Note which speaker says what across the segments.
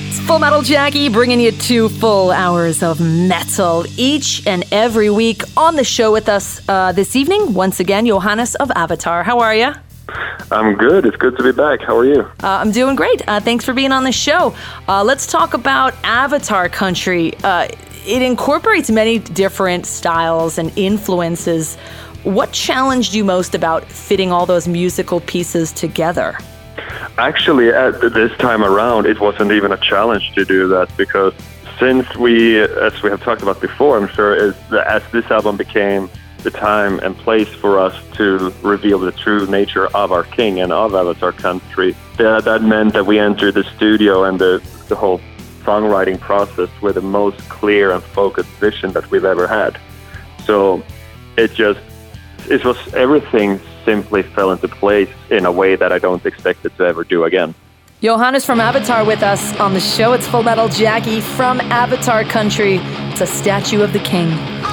Speaker 1: Full Metal Jackie bringing you 2 full hours of metal each and every week. On the show with us this evening, once again, Johannes of Avatar. How are you?
Speaker 2: I'm good. It's good to be back. How are you?
Speaker 1: I'm doing great. Thanks for being on the show. Let's talk about Avatar Country. It incorporates many different styles and influences. What challenged you most about fitting all those musical pieces together?
Speaker 2: Actually, at this time around, it wasn't even a challenge to do that because since as we have talked about before, I'm sure, as this album became the time and place for us to reveal the true nature of our king and of Avatar Country, that meant that we entered the studio and the whole songwriting process with the most clear and focused vision that we've ever had. So it was everything simply fell into place in a way that I don't expect it to ever do again.
Speaker 1: Johannes from Avatar with us on the show. It's Full Metal Jackie from Avatar Country. It's a statue of the king.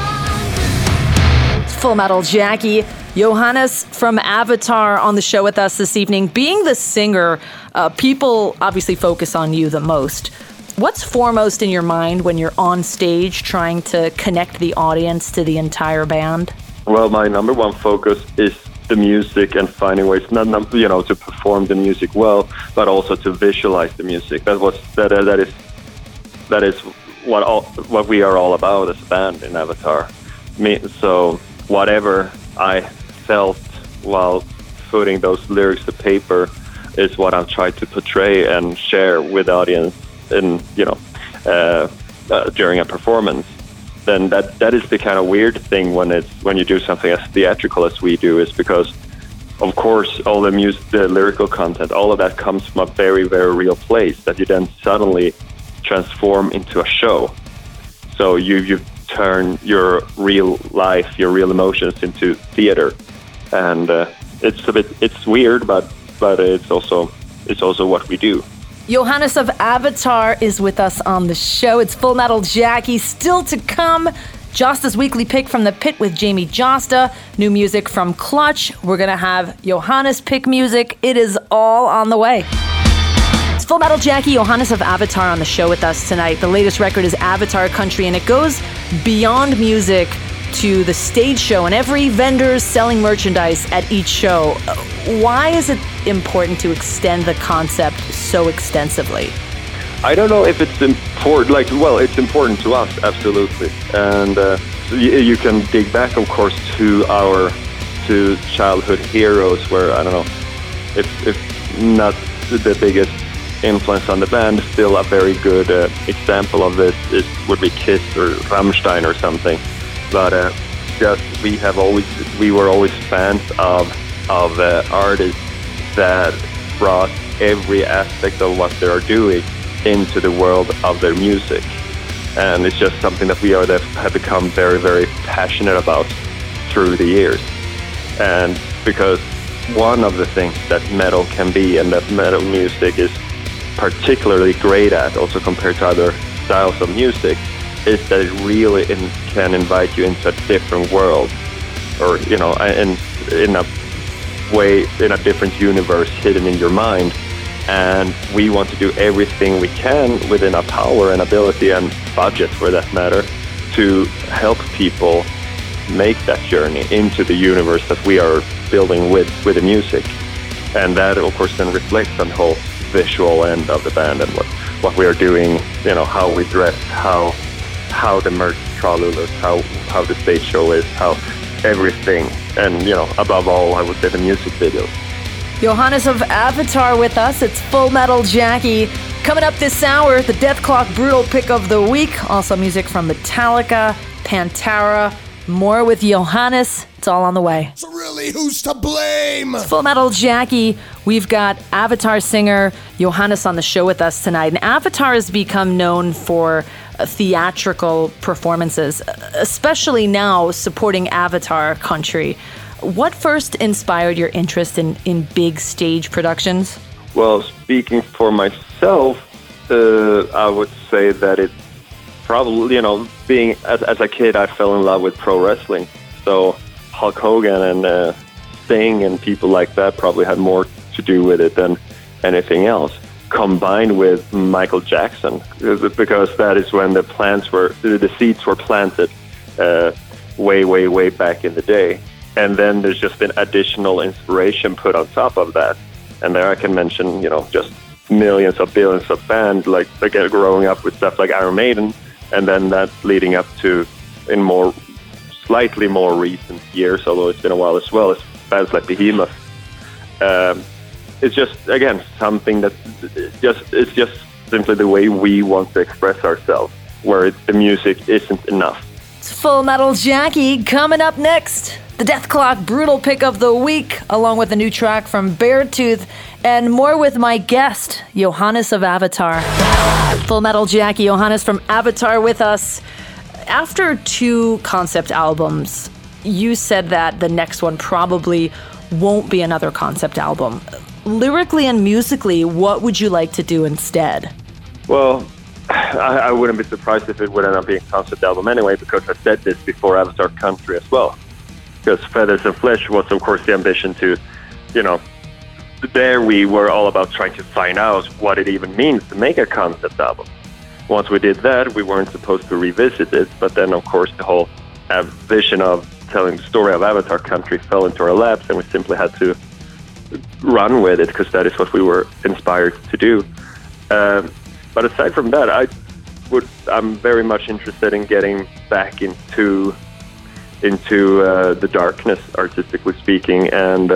Speaker 1: It's Full Metal Jackie. Johannes from Avatar on the show with us this evening. Being the singer, people obviously focus on you the most. What's foremost in your mind when you're on stage trying to connect the audience to the entire band?
Speaker 2: Well, my number one focus is the music and finding ways, to perform the music well, but also to visualize the music. That is what we are all about as a band in Avatar. So whatever I felt while putting those lyrics to paper is what I'm trying to portray and share with the audience, during a performance. Then that is the kind of weird thing when you do something as theatrical as we do, is because, of course, all the music, the lyrical content, all of that comes from a very, very real place that you then suddenly transform into a show. So you turn your real life, your real emotions into theater, and it's weird, but it's also what we do.
Speaker 1: Johannes of Avatar is with us on the show. It's Full Metal Jackie. Still to come, Josta's Weekly Pick from the Pit with Jamie Josta. New music from Clutch. We're going to have Johannes pick music. It is all on the way. It's Full Metal Jackie, Johannes of Avatar on the show with us tonight. The latest record is Avatar Country, and it goes beyond music to the stage show and every vendor selling merchandise at each show. Why is it important to extend the concept so extensively?
Speaker 2: I don't know if it's important. It's important to us, absolutely. And you can dig back, of course, to childhood heroes, where, I don't know, if not the biggest influence on the band, still a very good example of this would be Kiss or Rammstein or something. But we were always fans of artists that brought every aspect of what they are doing into the world of their music, and it's just something that we have become very, very passionate about through the years. And because one of the things that metal can be, and that metal music is particularly great at, also compared to other styles of music, is that it really can invite you into a different world, or in a way, in a different universe hidden in your mind. And we want to do everything we can within our power and ability and budget, for that matter, to help people make that journey into the universe that we are building with the music. And that, of course, then reflects on the whole visual end of the band and what we are doing, how we dress, how the merch trailer looks, how the stage show is, how everything, and above all, I would say the music videos.
Speaker 1: Johannes of Avatar with us. It's Full Metal Jackie. Coming up this hour, the Deathclock Brutal Pick of the Week. Also music from Metallica, Pantera. More with Johannes. It's all on the way.
Speaker 3: So really, who's to blame?
Speaker 1: It's Full Metal Jackie. We've got Avatar singer Johannes on the show with us tonight. And Avatar has become known for theatrical performances, especially now supporting Avatar Country. What first inspired your interest in big stage productions?
Speaker 2: Well, speaking for myself, I would say that it's probably, being as a kid, I fell in love with pro wrestling. So Hulk Hogan and Sting and people like that probably had more to do with it than anything else. combined with Michael Jackson, because that is when the seeds were planted way back in the day. And then there's just been additional inspiration put on top of that. And there I can mention, just millions of billions of bands, like again, growing up with stuff like Iron Maiden, and then that leading up to, in slightly more recent years, although it's been a while as well, as bands like Behemoth. It's just, again, something that it's just simply the way we want to express ourselves, where the music isn't enough.
Speaker 1: It's Full Metal Jackie coming up next. The Death Clock Brutal Pick of the Week, along with a new track from Beartooth, and more with my guest, Johannes of Avatar. Full Metal Jackie, Johannes from Avatar with us. After 2 concept albums, you said that the next one probably won't be another concept album. Lyrically and musically, what would you like to do instead?
Speaker 2: Well, I wouldn't be surprised if it would end up being a concept album anyway, because I said this before Avatar Country as well. Because Feathers and Flesh was, of course, the ambition to, there we were all about trying to find out what it even means to make a concept album. Once we did that, we weren't supposed to revisit it, but then, of course, the whole vision of telling the story of Avatar Country fell into our laps, and we simply had to run with it, because that is what we were inspired to do. But aside from that, I'm very much interested in getting back into the darkness, artistically speaking, and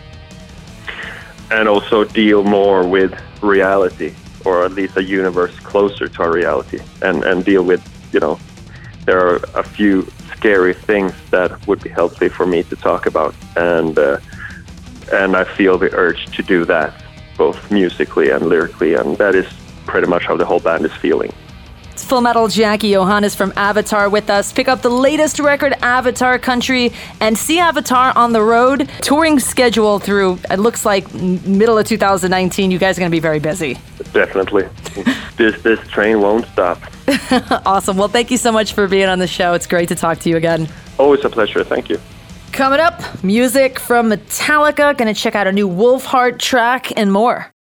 Speaker 2: also deal more with reality, or at least a universe closer to our reality, and deal with, there are a few scary things that would be healthy for me to talk about, and I feel the urge to do that, both musically and lyrically, and that is pretty much how the whole band is feeling.
Speaker 1: It's Full Metal Jackie, Johannes from Avatar with us. Pick up the latest record, Avatar Country, and see Avatar on the road. Touring schedule through, it looks like, middle of 2019. You guys are going to be very busy.
Speaker 2: Definitely. This train won't stop.
Speaker 1: Awesome. Well, thank you so much for being on the show. It's great to talk to you again.
Speaker 2: Always a pleasure. Thank you.
Speaker 1: Coming up, music from Metallica. Going to check out a new Wolfheart track and more.